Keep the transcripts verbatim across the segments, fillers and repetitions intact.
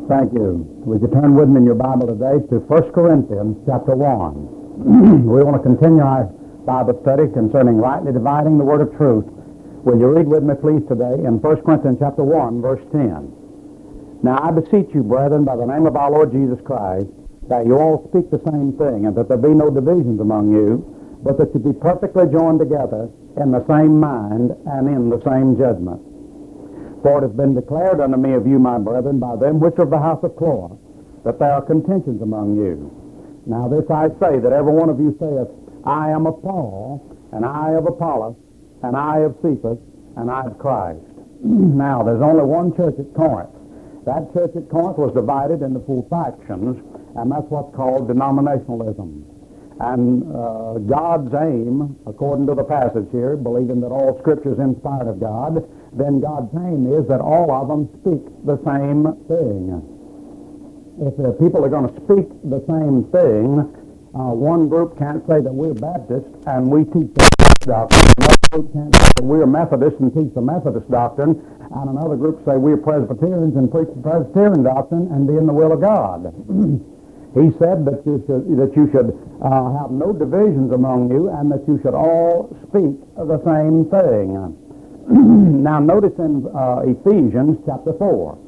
Thank you. Would you turn with me in your Bible today to First Corinthians chapter one. We want to continue our Bible study concerning rightly dividing the word of truth. Will you read with me, please, today in First Corinthians chapter one, verse ten. Now I beseech you, brethren, by the name of our Lord Jesus Christ, that you all speak the same thing, and that there be no divisions among you, but that you be perfectly joined together in the same mind and in the same judgment. For it has been declared unto me of you, my brethren, by them which are of the house of Chloe, that there are contentions among you. Now this I say, that every one of you saith, I am of Paul, and I of Apollos, and I of Cephas, and I of Christ. Now there's only one church at Corinth. That church at Corinth was divided into four factions, and that's what's called denominationalism. And uh, God's aim, according to the passage here, believing that all Scripture is inspired of God, then God's aim is that all of them speak the same thing. If the people are going to speak the same thing, uh, one group can't say that we're Baptist and we teach the Baptist doctrine. Another group can't say that we're Methodist and teach the Methodist doctrine. And another group say we're Presbyterians and preach the Presbyterian doctrine and be in the will of God. He said that you should, that you should uh, have no divisions among you, and that you should all speak the same thing. Now notice in uh, Ephesians chapter four.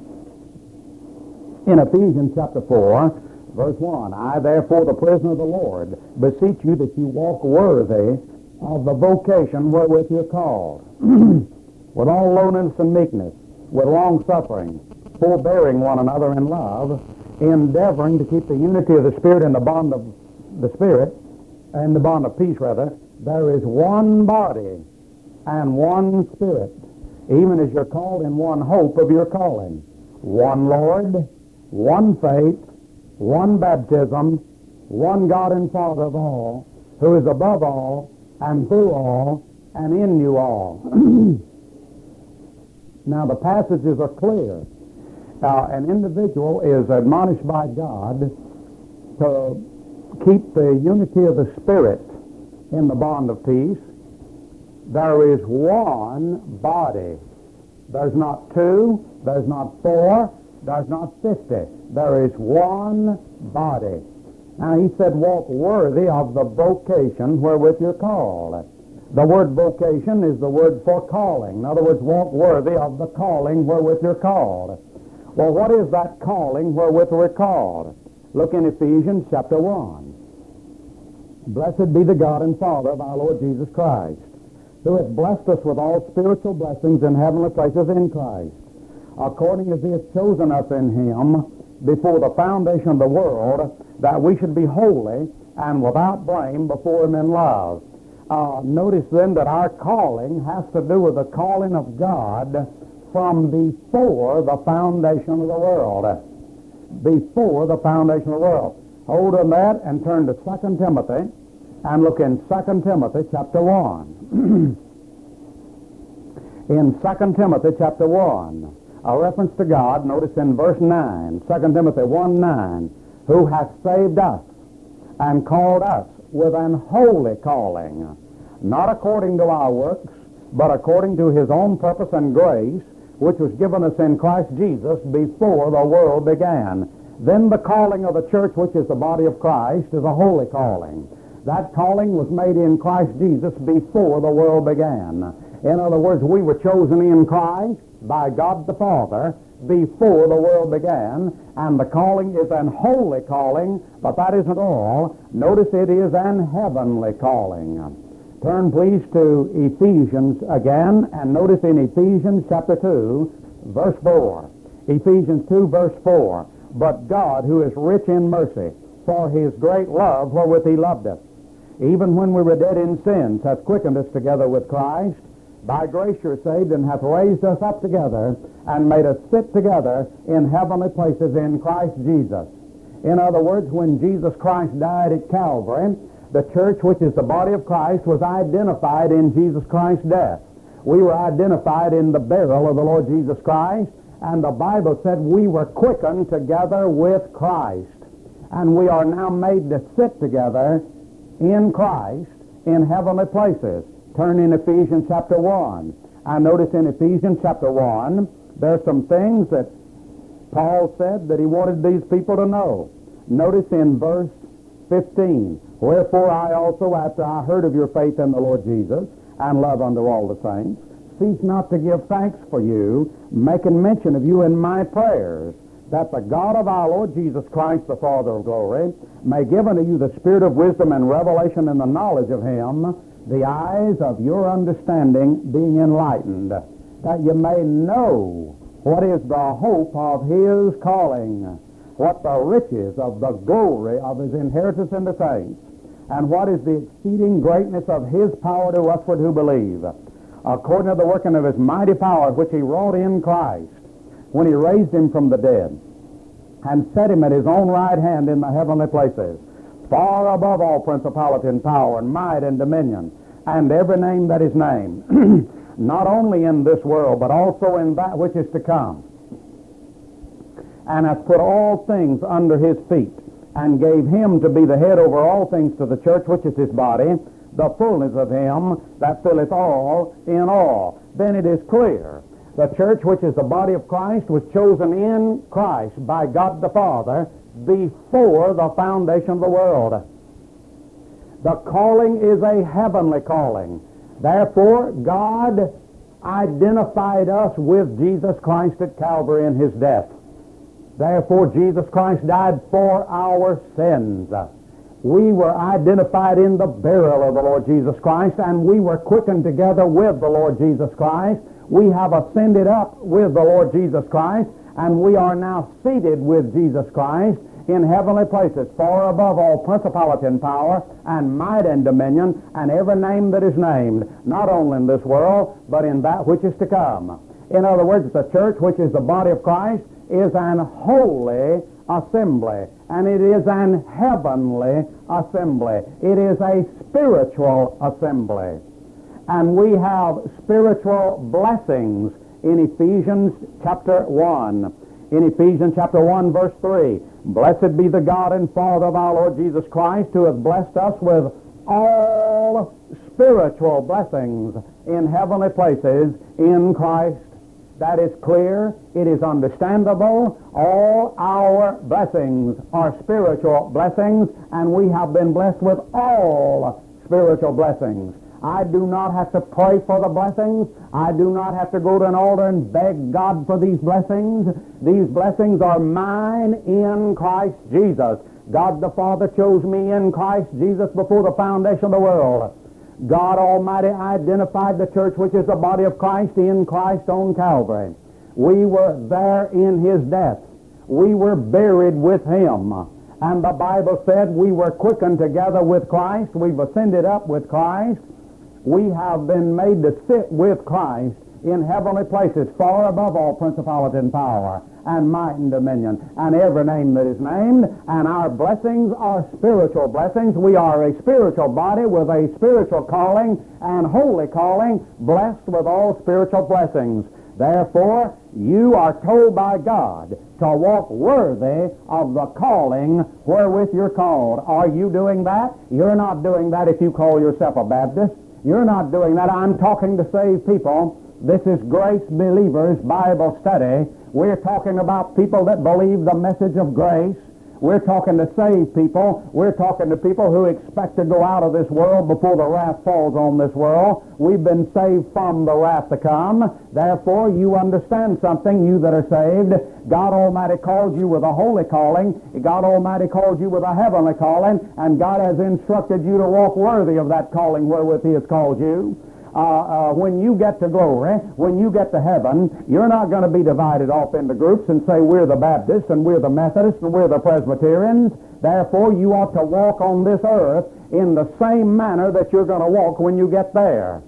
In Ephesians chapter four, verse one, I therefore, the prisoner of the Lord, beseech you that you walk worthy of the vocation wherewith you're called, with all lowliness and meekness, with long suffering, forbearing one another in love, endeavoring to keep the unity of the Spirit in the bond of the Spirit, and the bond of peace, rather. There is one body and one Spirit, even as you're called in one hope of your calling. One Lord, one faith, one baptism, one God and Father of all, who is above all, and through all, and in you all. Now the passages are clear. Uh, an individual is admonished by God to keep the unity of the Spirit in the bond of peace. There is one body. There's not two, there's not four, there's not fifty. There is one body. Now he said, walk worthy of the vocation wherewith you're called. The word vocation is the word for calling. In other words, walk worthy of the calling wherewith you're called. Well, what is that calling wherewith we're called? Look in Ephesians chapter one. Blessed be the God and Father of our Lord Jesus Christ, who hath blessed us with all spiritual blessings in heavenly places in Christ, according as he hath chosen us in him before the foundation of the world, that we should be holy and without blame before him in love. Uh, notice then that our calling has to do with the calling of God from before the foundation of the world. Before the foundation of the world. Hold on that and turn to Second Timothy and look in Second Timothy chapter one. In Second Timothy chapter one, a reference to God, notice in verse nine, Second Timothy one nine, who hath saved us and called us with an holy calling, not according to our works, but according to his own purpose and grace, which was given us in Christ Jesus before the world began. Then the calling of the church, which is the body of Christ, is a holy calling. That calling was made in Christ Jesus before the world began. In other words, we were chosen in Christ by God the Father before the world began, and the calling is an holy calling, but that isn't all. Notice it is an heavenly calling. Turn, please, to Ephesians again, and notice in Ephesians chapter two, verse four. Ephesians two, verse four. But God, who is rich in mercy, for his great love wherewith he loved us, even when we were dead in sins, hath quickened us together with Christ. By grace you're saved, and hath raised us up together, and made us sit together in heavenly places in Christ Jesus. In other words, when Jesus Christ died at Calvary, the church, which is the body of Christ, was identified in Jesus Christ's death. We were identified in the burial of the Lord Jesus Christ, and the Bible said we were quickened together with Christ. And we are now made to sit together in Christ in heavenly places. Turn in Ephesians chapter one. I notice in Ephesians chapter one, there's some things that Paul said that he wanted these people to know. Notice in verse fifteen, wherefore I also, after I heard of your faith in the Lord Jesus and love unto all the saints, cease not to give thanks for you, making mention of you in my prayers, that the God of our Lord Jesus Christ, the Father of glory, may give unto you the spirit of wisdom and revelation in the knowledge of him, the eyes of your understanding being enlightened, that you may know what is the hope of his calling, what the riches of the glory of his inheritance in the saints, and what is the exceeding greatness of his power to usward who believe, according to the working of his mighty power which he wrought in Christ, when he raised him from the dead, and set him at his own right hand in the heavenly places, far above all principality and power and might and dominion, and every name that is named, not only in this world, but also in that which is to come, and hath put all things under his feet, and gave him to be the head over all things to the church, which is his body, the fullness of him that filleth all in all. Then it is clear, the church, which is the body of Christ, was chosen in Christ by God the Father before the foundation of the world. The calling is a heavenly calling. Therefore, God identified us with Jesus Christ at Calvary in his death. Therefore, Jesus Christ died for our sins. We were identified in the burial of the Lord Jesus Christ, and we were quickened together with the Lord Jesus Christ. We have ascended up with the Lord Jesus Christ, and we are now seated with Jesus Christ in heavenly places, far above all principality and power, and might and dominion, and every name that is named, not only in this world, but in that which is to come. In other words, the church, which is the body of Christ, is an holy assembly, and it is an heavenly assembly. It is a spiritual assembly. And we have spiritual blessings in Ephesians chapter one. In Ephesians chapter one, verse three, blessed be the God and Father of our Lord Jesus Christ, who hath blessed us with all spiritual blessings in heavenly places in Christ. That is clear. It is understandable. All our blessings are spiritual blessings, and we have been blessed with all spiritual blessings. I do not have to pray for the blessings. I do not have to go to an altar and beg God for these blessings. These blessings are mine in Christ Jesus. God the Father chose me in Christ Jesus before the foundation of the world. God Almighty identified the church, which is the body of Christ, in Christ on Calvary. We were there in his death. We were buried with him. And the Bible said we were quickened together with Christ. We've ascended up with Christ. We have been made to sit with Christ in heavenly places, far above all principality and power, and might and dominion, and every name that is named. And our blessings are spiritual blessings. We are a spiritual body with a spiritual calling and holy calling, blessed with all spiritual blessings. Therefore, you are told by God to walk worthy of the calling wherewith you're called. Are you doing that? You're not doing that if you call yourself a Baptist. You're not doing that. I'm talking to saved people. This is Grace Believers Bible Study. We're talking about people that believe the message of grace. We're talking to saved people. We're talking to people who expect to go out of this world before the wrath falls on this world. We've been saved from the wrath to come. Therefore, you understand something, you that are saved. God Almighty called you with a holy calling. God Almighty called you with a heavenly calling, and God has instructed you to walk worthy of that calling wherewith he has called you. Uh, uh, when you get to glory, when you get to heaven, you're not going to be divided off into groups and say we're the Baptists and we're the Methodists and we're the Presbyterians. Therefore, you ought to walk on this earth in the same manner that you're going to walk when you get there.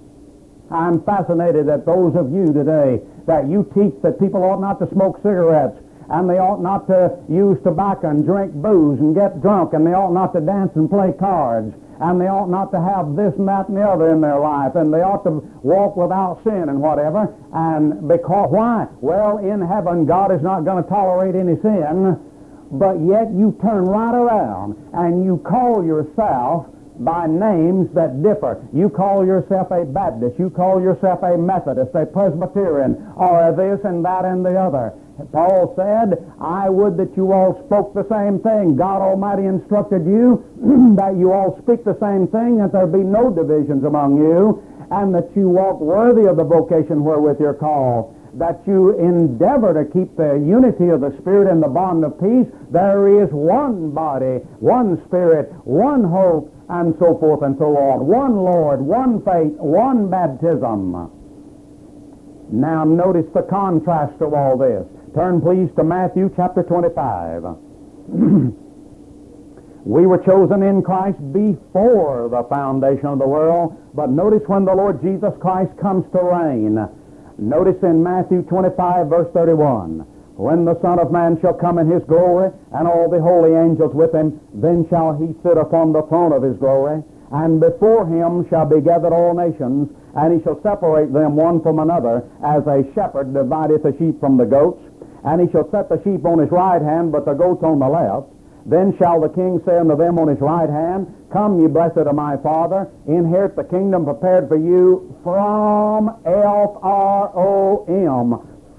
I'm fascinated at those of you today that you teach that people ought not to smoke cigarettes, and they ought not to use tobacco and drink booze and get drunk, and they ought not to dance and play cards, and they ought not to have this and that and the other in their life, and they ought to walk without sin and whatever. And because, why? Well, in heaven, God is not going to tolerate any sin, but yet you turn right around and you call yourself by names that differ. You call yourself a Baptist, you call yourself a Methodist, a Presbyterian, or a this and that and the other. Paul said, I would that you all spoke the same thing. God Almighty instructed you that you all speak the same thing, that there be no divisions among you, and that you walk worthy of the vocation wherewith you're called, that you endeavor to keep the unity of the Spirit and the bond of peace. There is one body, one Spirit, one hope, and so forth and so on. One Lord, one faith, one baptism. Now notice the contrast of all this. Turn please to Matthew chapter twenty-five. We were chosen in Christ before the foundation of the world, but notice when the Lord Jesus Christ comes to reign. Notice in Matthew twenty-five, verse thirty-one, when the Son of Man shall come in his glory, and all the holy angels with him, then shall he sit upon the throne of his glory, and before him shall be gathered all nations, and he shall separate them one from another, as a shepherd divideth the sheep from the goats. And he shall set the sheep on his right hand, but the goats on the left. Then shall the king say unto them on his right hand, Come, ye blessed of my Father, inherit the kingdom prepared for you from F R O M,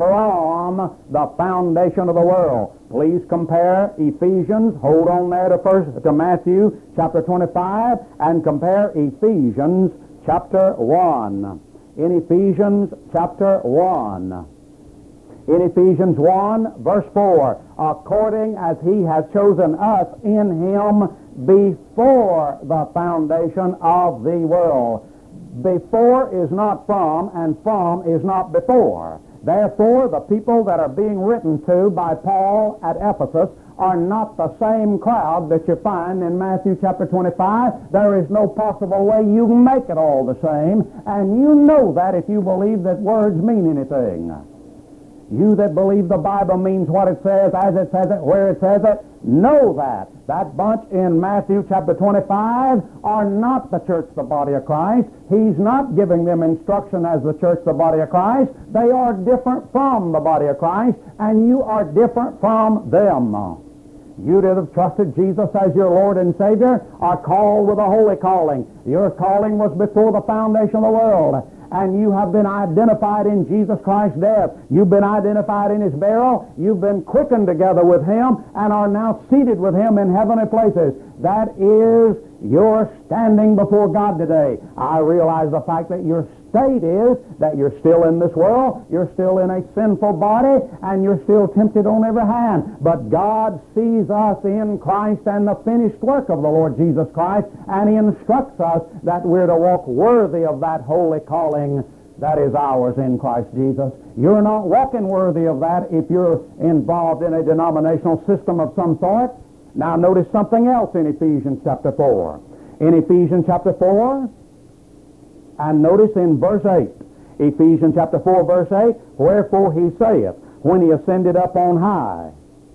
from the foundation of the world. Please compare Ephesians, hold on there to first to Matthew chapter twenty-five, and compare Ephesians chapter one. In Ephesians chapter one. In Ephesians one, verse four, according as he has chosen us in him before the foundation of the world. Before is not from, and from is not before. Therefore, the people that are being written to by Paul at Ephesus are not the same crowd that you find in Matthew chapter twenty-five. There is no possible way you can make it all the same, and you know that if you believe that words mean anything. You that believe the Bible means what it says, as it says it, where it says it, know that. That bunch in Matthew chapter twenty-five are not the church, the body of Christ. He's not giving them instruction as the church, the body of Christ. They are different from the body of Christ, and you are different from them. You that have trusted Jesus as your Lord and Savior are called with a holy calling. Your calling was before the foundation of the world. And you have been identified in Jesus Christ's death. You've been identified in his burial. You've been quickened together with him and are now seated with him in heavenly places. That is your standing before God today. I realize the fact that your state is that you're still in this world, you're still in a sinful body, and you're still tempted on every hand. But God sees us in Christ and the finished work of the Lord Jesus Christ, and he instructs us that we're to walk worthy of that holy calling that is ours in Christ Jesus. You're not walking worthy of that if you're involved in a denominational system of some sort. Now notice something else in Ephesians chapter four. In Ephesians chapter four, and notice in verse eight, Ephesians chapter four, verse eight, wherefore he saith, when he ascended up on high,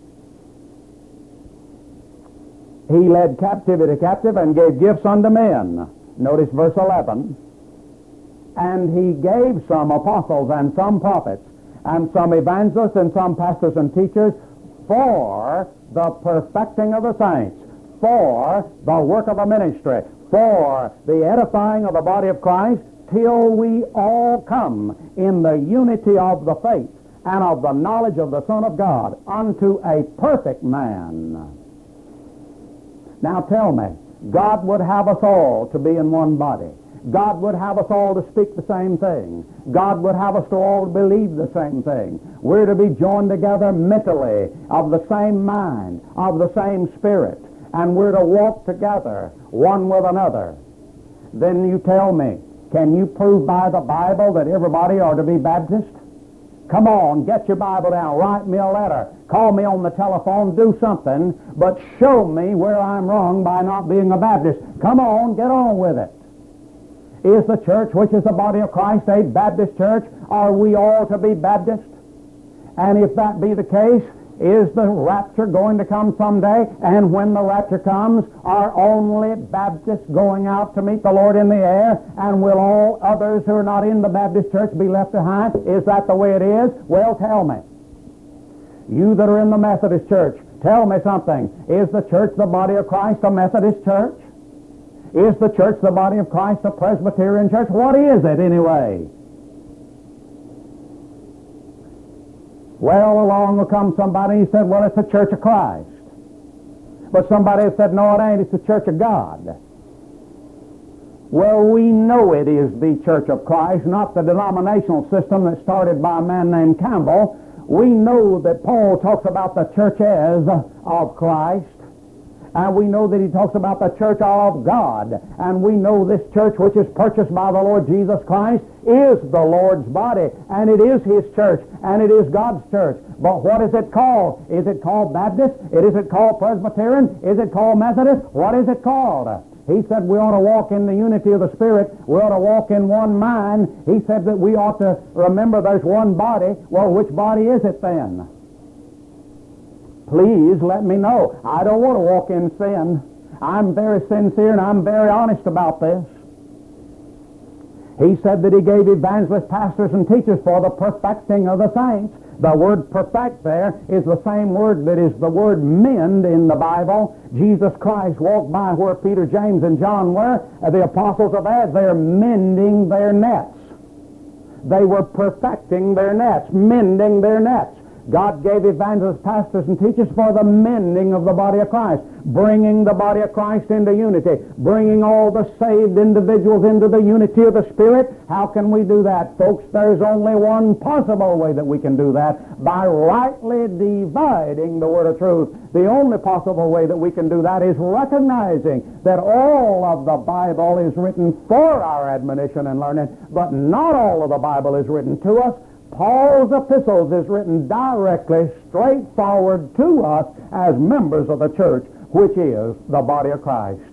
he led captivity captive and gave gifts unto men. Notice verse eleven, and he gave some apostles and some prophets and some evangelists and some pastors and teachers for the perfecting of the saints, for the work of the ministry, for the edifying of the body of Christ, till we all come in the unity of the faith and of the knowledge of the Son of God unto a perfect man. Now tell me, God would have us all to be in one body. God would have us all to speak the same thing. God would have us to all believe the same thing. We're to be joined together mentally, of the same mind, of the same spirit, and we're to walk together, one with another. Then you tell me, can you prove by the Bible that everybody ought to be Baptist? Come on, get your Bible down, write me a letter, call me on the telephone, do something, but show me where I'm wrong by not being a Baptist. Come on, get on with it. Is the church, which is the body of Christ, a Baptist church? Are we all to be Baptist? And if that be the case, is the rapture going to come someday? And when the rapture comes, are only Baptists going out to meet the Lord in the air? And will all others who are not in the Baptist church be left behind? Is that the way it is? Well, tell me. You that are in the Methodist church, tell me something. Is the church the body of Christ a Methodist church? Is the church the body of Christ a Presbyterian church? What is it anyway? Well, along will come somebody and he said, well, it's the Church of Christ. But somebody said, no, it ain't, it's the Church of God. Well, we know it is the Church of Christ, not the denominational system that started by a man named Campbell. We know that Paul talks about the churches of Christ. And we know that he talks about the church of God. And we know this church, which is purchased by the Lord Jesus Christ, is the Lord's body. And it is his church. And it is God's church. But what is it called? Is it called Baptist? Is it called Presbyterian? Is it called Methodist? What is it called? He said we ought to walk in the unity of the Spirit. We ought to walk in one mind. He said that we ought to remember there's one body. Well, which body is it then? Please let me know. I don't want to walk in sin. I'm very sincere and I'm very honest about this. He said that he gave evangelists, pastors, and teachers for the perfecting of the saints. The word perfect there is the same word that is the word mend in the Bible. Jesus Christ walked by where Peter, James, and John were. The apostles of that, they're mending their nets. They were perfecting their nets, mending their nets. God gave evangelists, pastors, and teachers for the mending of the body of Christ, bringing the body of Christ into unity, bringing all the saved individuals into the unity of the Spirit. How can we do that, folks? There's only one possible way that we can do that, by rightly dividing the word of truth. The only possible way that we can do that is recognizing that all of the Bible is written for our admonition and learning, but not all of the Bible is written to us. Paul's epistles is written directly, straightforward to us as members of the church, which is the body of Christ.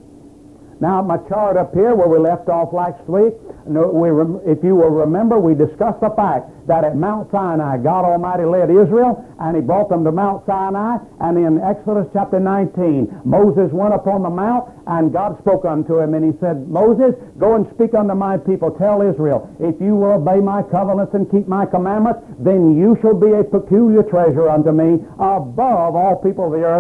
Now, my chart up here where we left off last week, we, if you will remember, we discussed the fact that at Mount Sinai, God Almighty led Israel, and he brought them to Mount Sinai, and in Exodus chapter nineteen, Moses went up on the mount, and God spoke unto him, and he said, Moses, go and speak unto my people, tell Israel, if you will obey my covenants and keep my commandments, then you shall be a peculiar treasure unto me above all people of the earth,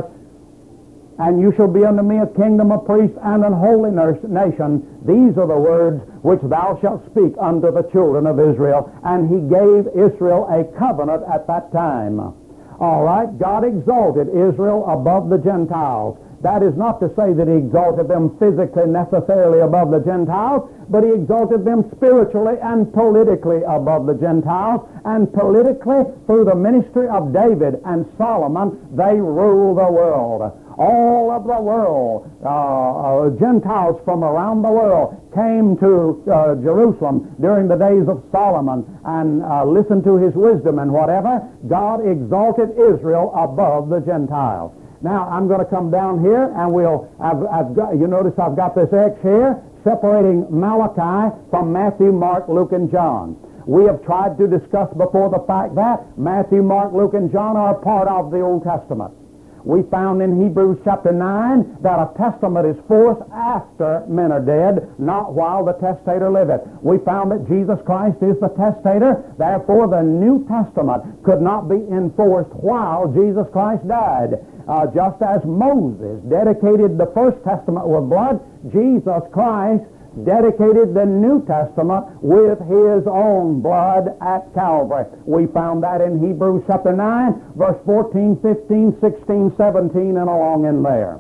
and you shall be unto me a kingdom of priests and an holy nation. These are the words which thou shalt speak unto the children of Israel. And he gave Israel a covenant at that time. All right, God exalted Israel above the Gentiles. That is not to say that he exalted them physically necessarily above the Gentiles, but he exalted them spiritually and politically above the Gentiles. And politically, through the ministry of David and Solomon, they rule the world. All of the world, uh, uh, Gentiles from around the world came to uh, Jerusalem during the days of Solomon and uh, listened to his wisdom and whatever. God exalted Israel above the Gentiles. Now, I'm going to come down here and we'll, I've, I've got, you notice I've got this X here separating Malachi from Matthew, Mark, Luke, and John. We have tried to discuss before the fact that Matthew, Mark, Luke, and John are part of the Old Testament. We found in Hebrews chapter nine that a testament is forced after men are dead, not while the testator liveth. We found that Jesus Christ is the testator, therefore the New Testament could not be enforced while Jesus Christ died. Uh, just as Moses dedicated the First Testament with blood, Jesus Christ dedicated the New Testament with his own blood at Calvary. We found that in Hebrews chapter nine, verse fourteen, fifteen, sixteen, seventeen, and along in there.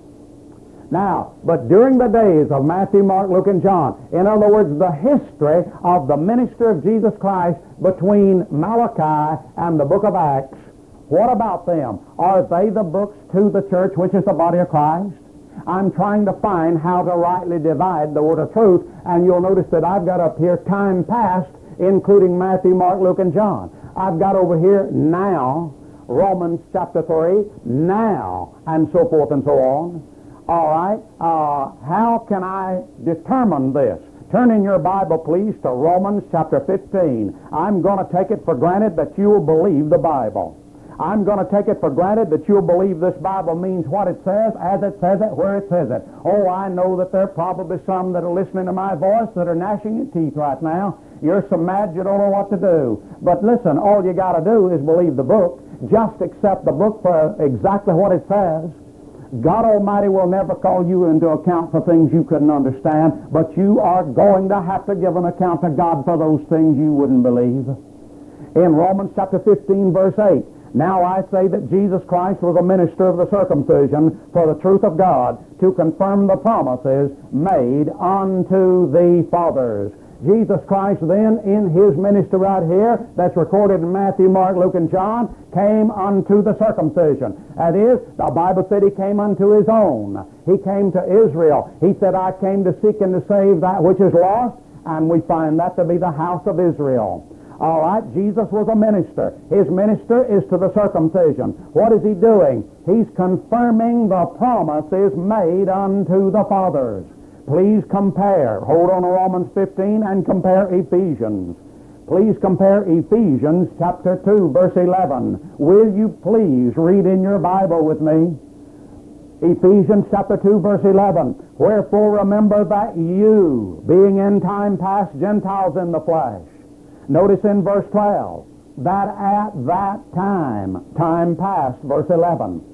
Now, but during the days of Matthew, Mark, Luke, and John, in other words, the history of the ministry of Jesus Christ between Malachi and the book of Acts, what about them? Are they the books to the church, which is the body of Christ? I'm trying to find how to rightly divide the word of truth, and you'll notice that I've got up here time past, including Matthew, Mark, Luke, and John. I've got over here now, Romans chapter three, now, and so forth and so on. All right, uh, how can I determine this? Turn in your Bible, please, to Romans chapter fifteen. I'm going to take it for granted that you will believe the Bible. I'm going to take it for granted that you'll believe this Bible means what it says, as it says it, where it says it. Oh, I know that there are probably some that are listening to my voice that are gnashing your teeth right now. You're so mad you don't know what to do. But listen, all you got to do is believe the book. Just accept the book for exactly what it says. God Almighty will never call you into account for things you couldn't understand, but you are going to have to give an account to God for those things you wouldn't believe. In Romans chapter fifteen, verse eight, now I say that Jesus Christ was a minister of the circumcision for the truth of God, to confirm the promises made unto the fathers. Jesus Christ then, in his ministry right here, that's recorded in Matthew, Mark, Luke, and John, came unto the circumcision. That is, the Bible said he came unto his own. He came to Israel. He said, I came to seek and to save that which is lost, and we find that to be the house of Israel. All right, Jesus was a minister. His minister is to the circumcision. What is he doing? He's confirming the promises made unto the fathers. Please compare. Hold on to Romans fifteen and compare Ephesians. Please compare Ephesians chapter two, verse eleven. Will you please read in your Bible with me? Ephesians chapter two, verse eleven. Wherefore remember that you, being in time past Gentiles in the flesh. Notice in verse twelve, that at that time, time past, verse eleven.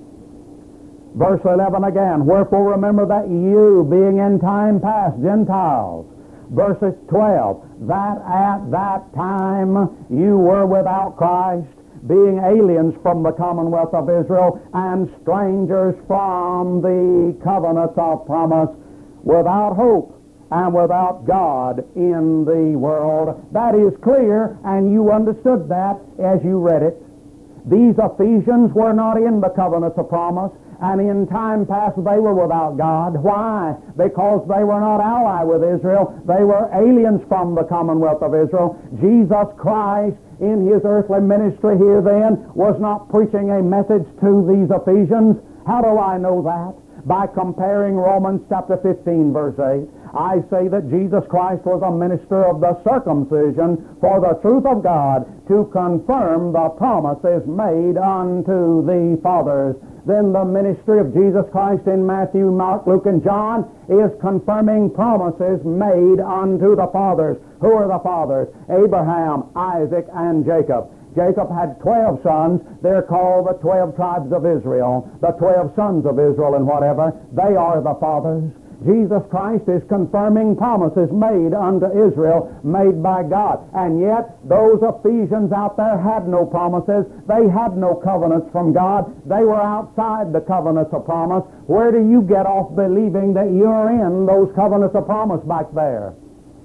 Verse eleven again, wherefore remember that you, being in time past Gentiles. Verse twelve, that at that time you were without Christ, being aliens from the commonwealth of Israel, and strangers from the covenants of promise, without hope and without God in the world. That is clear, and you understood that as you read it. These Ephesians were not in the covenants of promise, and in time past they were without God. Why? Because they were not allied with Israel. They were aliens from the commonwealth of Israel. Jesus Christ, in his earthly ministry here then, was not preaching a message to these Ephesians. How do I know that? By comparing Romans chapter fifteen, verse eight. I say that Jesus Christ was a minister of the circumcision for the truth of God, to confirm the promises made unto the fathers. Then the ministry of Jesus Christ in Matthew, Mark, Luke, and John is confirming promises made unto the fathers. Who are the fathers? Abraham, Isaac, and Jacob. Jacob had twelve sons. They're called the twelve tribes of Israel, the twelve sons of Israel and whatever. They are the fathers. Jesus Christ is confirming promises made unto Israel, made by God. And yet, those Ephesians out there had no promises. They had no covenants from God. They were outside the covenants of promise. Where do you get off believing that you're in those covenants of promise back there?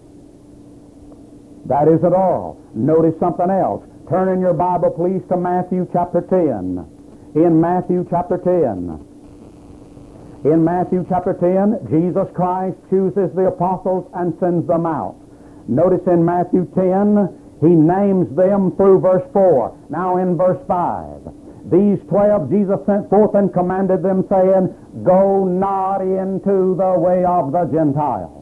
That isn't all. Notice something else. Turn in your Bible, please, to Matthew chapter ten. In Matthew chapter ten. In Matthew chapter ten, Jesus Christ chooses the apostles and sends them out. Notice in Matthew ten, he names them through verse four. Now in verse five, these twelve Jesus sent forth and commanded them, saying, go not into the way of the Gentiles,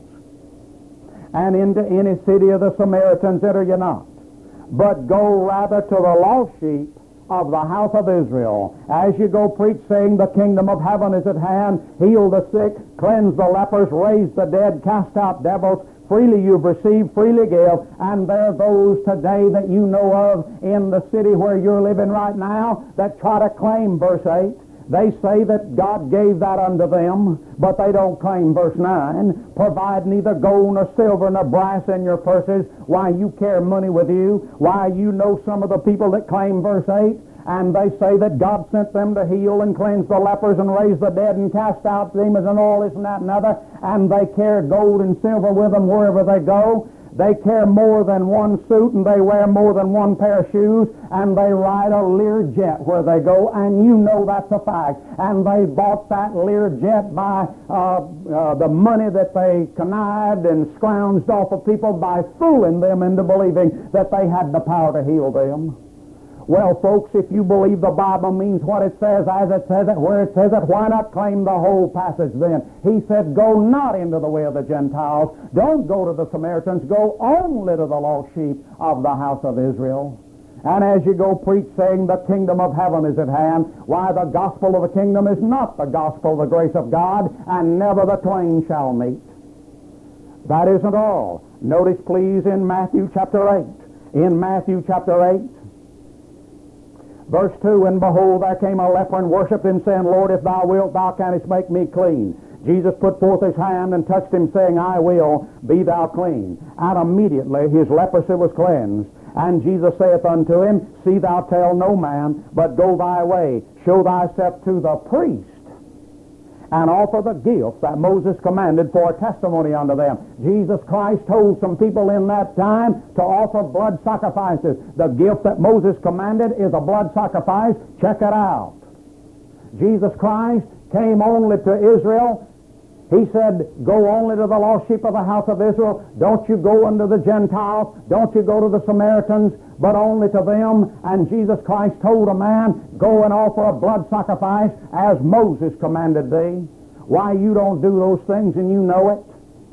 and into any city of the Samaritans enter ye not, but go rather to the lost sheep of the house of Israel. As you go preach, saying the kingdom of heaven is at hand, heal the sick, cleanse the lepers, raise the dead, cast out devils, freely you've received, freely give. And there are those today that you know of in the city where you're living right now that try to claim verse eight. They say that God gave that unto them, but they don't claim verse nine. Provide neither gold nor silver nor brass in your purses. Why, you carry money with you. Why, you know some of the people that claim verse eight, and they say that God sent them to heal and cleanse the lepers and raise the dead and cast out demons and all this and that and other, and they carry gold and silver with them wherever they go. They carry more than one suit, and they wear more than one pair of shoes, and they ride a Learjet where they go, and you know that's a fact. And they bought that Learjet by uh, uh, the money that they connived and scrounged off of people by fooling them into believing that they had the power to heal them. Well, folks, if you believe the Bible means what it says, as it says it, where it says it, why not claim the whole passage then? He said, go not into the way of the Gentiles. Don't go to the Samaritans. Go only to the lost sheep of the house of Israel. And as you go preach, saying the kingdom of heaven is at hand, why, the gospel of the kingdom is not the gospel of the grace of God, and never the twain shall meet. That isn't all. Notice, please, in Matthew chapter eight. In Matthew chapter eight, verse two, and behold, there came a leper and worshipped him, saying, Lord, if thou wilt, thou canst make me clean. Jesus put forth his hand and touched him, saying, I will, be thou clean. And immediately his leprosy was cleansed. And Jesus saith unto him, See thou tell no man, but go thy way, show thyself to the priest, and offer the gift that Moses commanded for a testimony unto them. Jesus Christ told some people in that time to offer blood sacrifices. The gift that Moses commanded is a blood sacrifice. Check it out. Jesus Christ came only to Israel. He said, Go only to the lost sheep of the house of Israel. Don't you go unto the Gentiles. Don't you go to the Samaritans, but only to them. And Jesus Christ told a man, Go and offer a blood sacrifice as Moses commanded thee. Why, you don't do those things and you know it.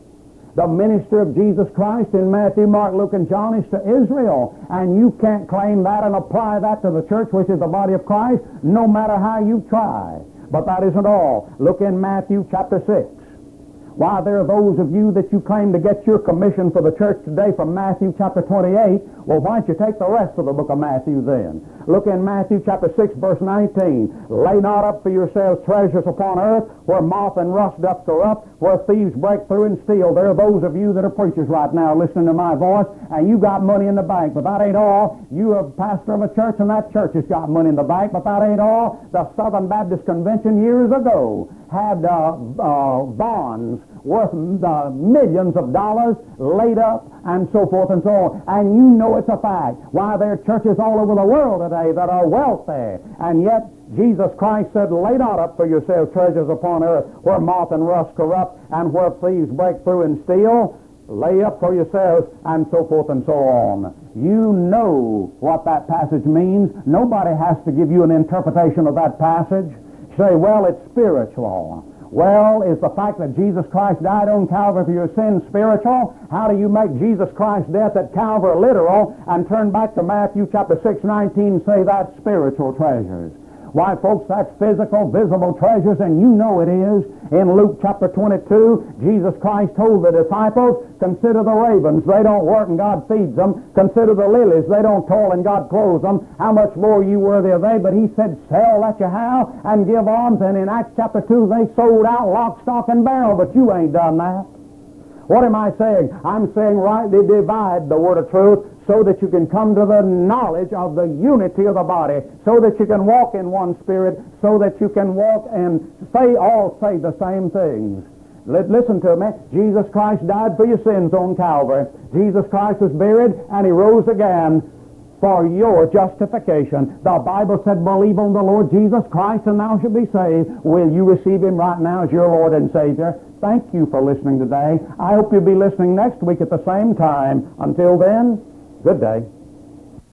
The ministry of Jesus Christ in Matthew, Mark, Luke, and John is to Israel. And you can't claim that and apply that to the church, which is the body of Christ, no matter how you try. But that isn't all. Look in Matthew chapter six. Why, there are those of you that you claim to get your commission for the church today from Matthew chapter twenty-eight. Well, why don't you take the rest of the book of Matthew then? Look in Matthew chapter six, verse nineteen. Lay not up for yourselves treasures upon earth, where moth and rust doth corrupt, where thieves break through and steal. There are those of you that are preachers right now listening to my voice, and you got money in the bank, but that ain't all. You are pastor of a church, and that church has got money in the bank, but that ain't all. The Southern Baptist Convention years ago had uh, uh, bonds worth uh, millions of dollars laid up, and so forth and so on. And you know it's a fact. Why, there are churches all over the world today that are wealthy, and yet Jesus Christ said, Lay not up for yourselves treasures upon earth, where moth and rust corrupt, and where thieves break through and steal. Lay up for yourselves, and so forth and so on. You know what that passage means. Nobody has to give you an interpretation of that passage. Say, well, it's spiritual. Well, is the fact that Jesus Christ died on Calvary for your sins spiritual? How do you make Jesus Christ's death at Calvary literal and turn back to Matthew chapter six, nineteen and say that's spiritual treasures? Why, folks, that's physical, visible treasures, and you know it is. In Luke chapter twenty-two, Jesus Christ told the disciples, Consider the ravens, they don't work and God feeds them. Consider the lilies, they don't toil and God clothes them. How much more are you worthy are they? But he said, Sell that you have and give alms. And in Acts chapter two, they sold out lock, stock, and barrel, but you ain't done that. What am I saying? I'm saying rightly divide the word of truth, so that you can come to the knowledge of the unity of the body, so that you can walk in one spirit, so that you can walk and say all say the same things. Listen to me. Jesus Christ died for your sins on Calvary. Jesus Christ was buried, and he rose again for your justification. The Bible said, Believe on the Lord Jesus Christ, and thou shalt be saved. Will you receive him right now as your Lord and Savior? Thank you for listening today. I hope you'll be listening next week at the same time. Until then, good day.